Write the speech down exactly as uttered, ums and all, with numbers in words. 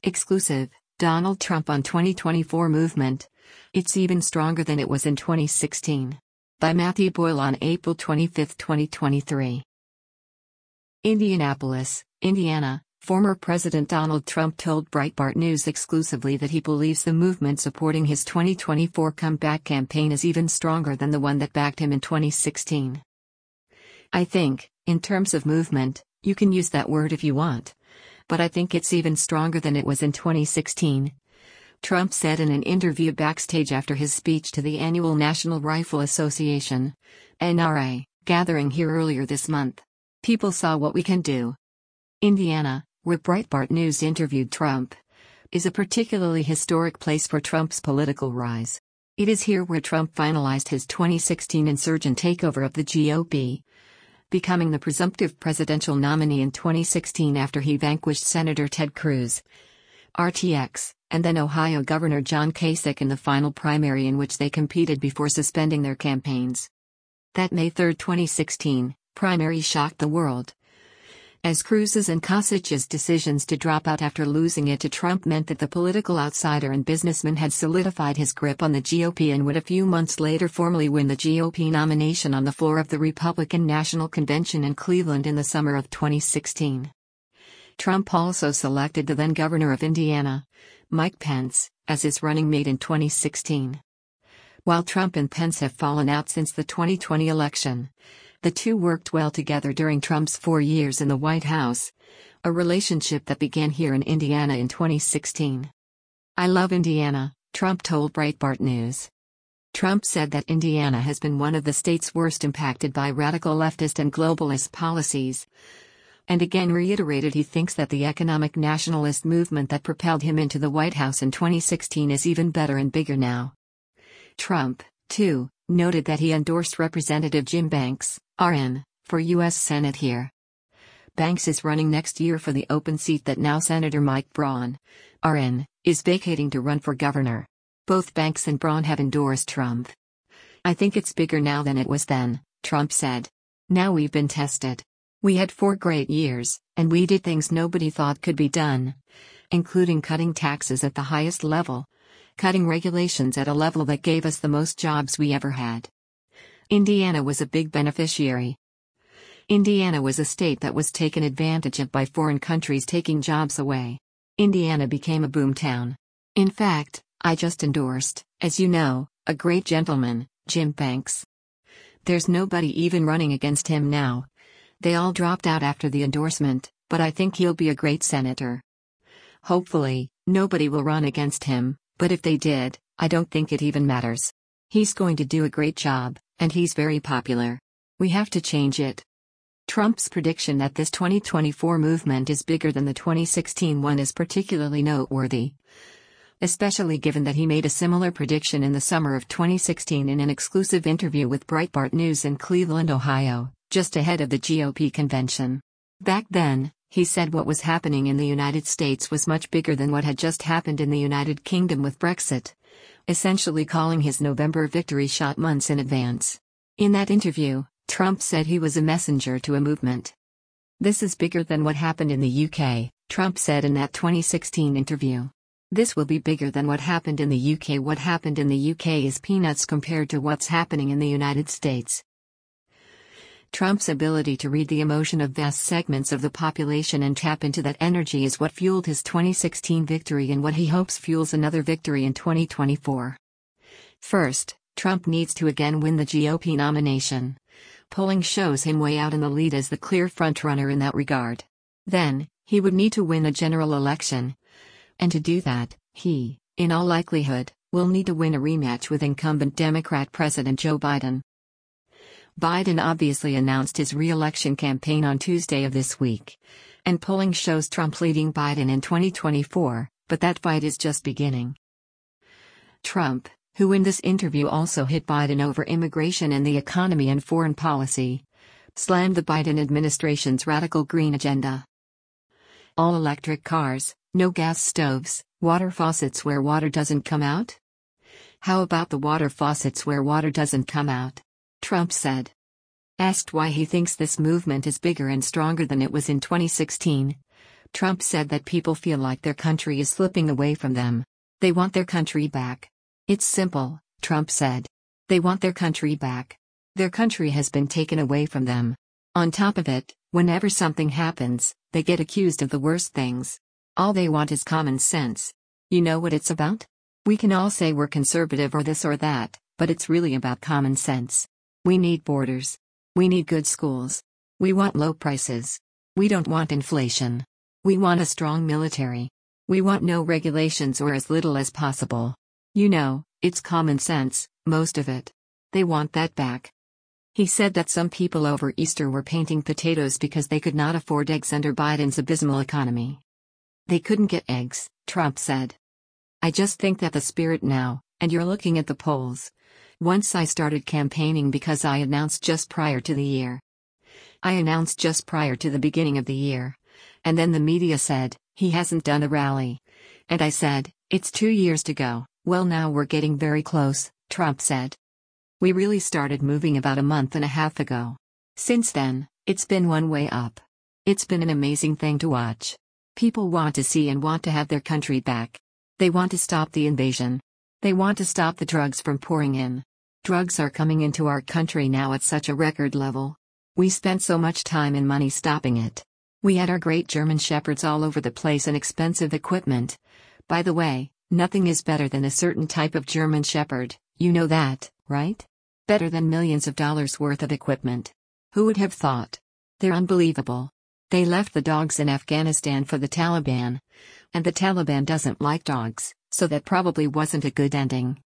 Exclusive, Donald Trump on twenty twenty-four movement. It's even stronger than it was in twenty sixteen. By Matthew Boyle on April twenty-fifth, twenty twenty-three. Indianapolis, Indiana. Former President Donald Trump told Breitbart News exclusively that he believes the movement supporting his twenty twenty-four comeback campaign is even stronger than the one that backed him in twenty sixteen. I think, in terms of movement, you can use that word if you want. But I think it's even stronger than it was in twenty sixteen. Trump said in an interview backstage after his speech to the annual National Rifle Association (N R A) gathering here earlier this month. People saw what we can do. Indiana, where Breitbart News interviewed Trump, is a particularly historic place for Trump's political rise. It is here where Trump finalized his twenty sixteen insurgent takeover of the G O P, becoming the presumptive presidential nominee in twenty sixteen after he vanquished Senator Ted Cruz, R T X, and then Ohio Governor John Kasich in the final primary in which they competed before suspending their campaigns. That May third, twenty sixteen, primary shocked the world, as Cruz's and Kasich's decisions to drop out after losing it to Trump meant that the political outsider and businessman had solidified his grip on the G O P and would a few months later formally win the G O P nomination on the floor of the Republican National Convention in Cleveland in the summer of twenty sixteen. Trump also selected the then governor of Indiana, Mike Pence, as his running mate in twenty sixteen. While Trump and Pence have fallen out since the twenty twenty election, the two worked well together during Trump's four years in the White House, a relationship that began here in Indiana in twenty sixteen. I love Indiana, Trump told Breitbart News. Trump said that Indiana has been one of the states worst impacted by radical leftist and globalist policies, and again reiterated he thinks that the economic nationalist movement that propelled him into the White House in twenty sixteen is even better and bigger now. Trump, too, noted that he endorsed Representative Jim Banks, R N, for U S Senate here. Banks is running next year for the open seat that now Senator Mike Braun, R N, is vacating to run for governor. Both Banks and Braun have endorsed Trump. I think it's bigger now than it was then, Trump said. Now we've been tested. We had four great years, and we did things nobody thought could be done, including cutting taxes at the highest level, cutting regulations at a level that gave us the most jobs we ever had. Indiana was a big beneficiary. Indiana was a state that was taken advantage of by foreign countries taking jobs away. Indiana became a boomtown. In fact, I just endorsed, as you know, a great gentleman, Jim Banks. There's nobody even running against him now. They all dropped out after the endorsement, but I think he'll be a great senator. Hopefully, nobody will run against him, but if they did, I don't think it even matters. He's going to do a great job, and he's very popular. We have to change it. Trump's prediction that this twenty twenty-four movement is bigger than the twenty sixteen one is particularly noteworthy, especially given that he made a similar prediction in the summer of twenty sixteen in an exclusive interview with Breitbart News in Cleveland, Ohio, just ahead of the G O P convention. Back then, he said what was happening in the United States was much bigger than what had just happened in the United Kingdom with Brexit, essentially calling his November victory shot months in advance. In that interview, Trump said he was a messenger to a movement. This is bigger than what happened in the U K, Trump said in that twenty sixteen interview. This will be bigger than what happened in the U K. What happened in the U K is peanuts compared to what's happening in the United States. Trump's ability to read the emotion of vast segments of the population and tap into that energy is what fueled his twenty sixteen victory and what he hopes fuels another victory in twenty twenty-four. First, Trump needs to again win the G O P nomination. Polling shows him way out in the lead as the clear frontrunner in that regard. Then, he would need to win a general election. And to do that, he, in all likelihood, will need to win a rematch with incumbent Democrat President Joe Biden. Biden obviously announced his re-election campaign on Tuesday of this week, and polling shows Trump leading Biden in twenty twenty-four, but that fight is just beginning. Trump, who in this interview also hit Biden over immigration and the economy and foreign policy, slammed the Biden administration's radical green agenda. All electric cars, no gas stoves, water faucets where water doesn't come out? How about the water faucets where water doesn't come out? Trump said. Asked why he thinks this movement is bigger and stronger than it was in twenty sixteen, Trump said that people feel like their country is slipping away from them. They want their country back. It's simple, Trump said. They want their country back. Their country has been taken away from them. On top of it, whenever something happens, they get accused of the worst things. All they want is common sense. You know what it's about? We can all say we're conservative or this or that, but it's really about common sense. We need borders. We need good schools. We want low prices. We don't want inflation. We want a strong military. We want no regulations or as little as possible. You know, it's common sense, most of it. They want that back. He said that some people over Easter were painting potatoes because they could not afford eggs under Biden's abysmal economy. They couldn't get eggs, Trump said. I just think that the spirit now, and you're looking at the polls. Once I started campaigning because I announced just prior to the year. I announced just prior to the beginning of the year. And then the media said, he hasn't done a rally. And I said, it's two years to go. Well, now we're getting very close, Trump said. We really started moving about a month and a half ago. Since then, it's been one way up. It's been an amazing thing to watch. People want to see and want to have their country back. They want to stop the invasion. They want to stop the drugs from pouring in. Drugs are coming into our country now at such a record level. We spent so much time and money stopping it. We had our great German shepherds all over the place and expensive equipment. By the way, nothing is better than a certain type of German shepherd, you know that, right? Better than millions of dollars worth of equipment. Who would have thought? They're unbelievable. They left the dogs in Afghanistan for the Taliban. And the Taliban doesn't like dogs, so that probably wasn't a good ending.